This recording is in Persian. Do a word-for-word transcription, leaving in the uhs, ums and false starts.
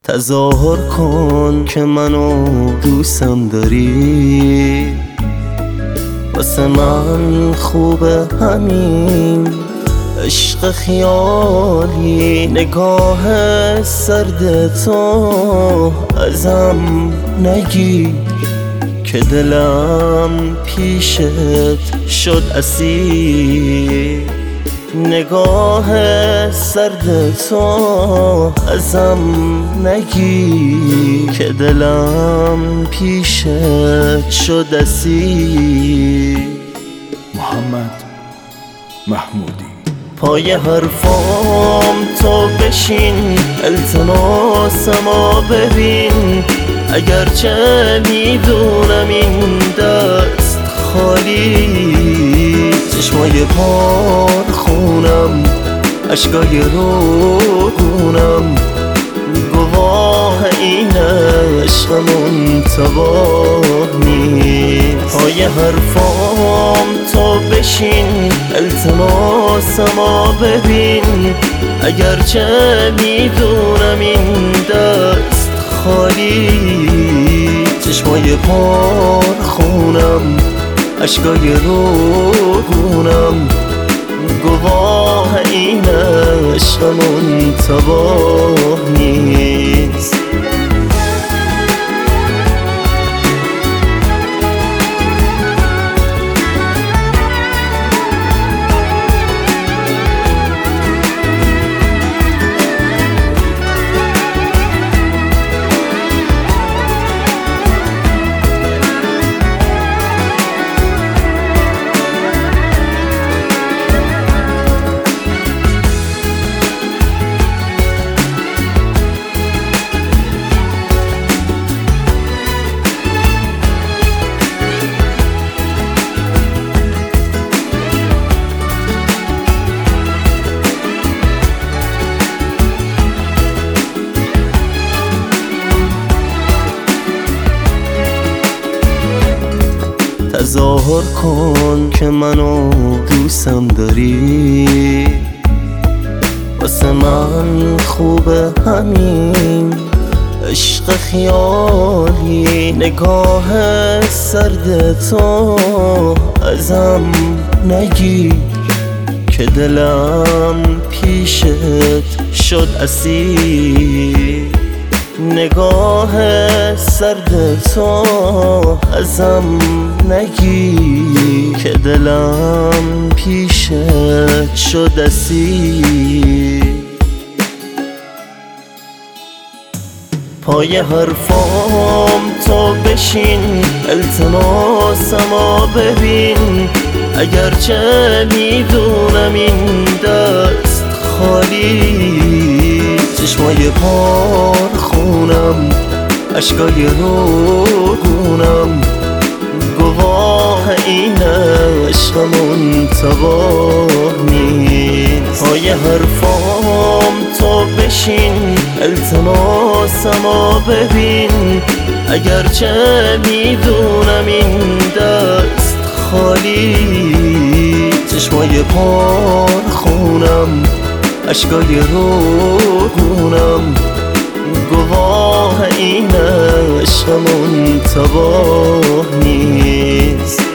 تظاهر کن که منو دوستم داری، واسه من خوبه همین عشق خیالی. نگاه سرد تو ازم نگیر که دلم پیشت شد اسیر. نگاه سرد تو ازم نگیر که دلم پیشت شد اسیر. محمد محمودی. پای حرفام تو بشین، التماسمو ببین، اگرچه میدونم این دست خالی. چشمای پار خونم، اشکای روگونم، گواه این عشقمون تباه نیست. پای حرفام تو بشین، التماسمو ببین، اگرچه میدونم این دست خالی. چشمای پار خونم، اشکای روگونم، گواه این عشقمون تباه نیست. تظاهر کن که منو دوستم داری، واسه من خوبه همین عشق خیالی. نگاه سرد تو ازم نگیر که دلم پیشت شد اسیر. نگاه سرد تو ازم نگیر که دلم پیشت شد اسیر. پای حرفام تو بشین، التماسمو ببین، اگرچه میدونم این دست خالی. چشمای پار خونم، اشکای روگونم، گواه این عشقمون تباه نیست. پای حرفام تو بشین، التماسمو ببین، اگرچه میدونم این دست خالی. چشمای پار خونم، اشکای روگونم، گواه این عشقمون تباه نیست.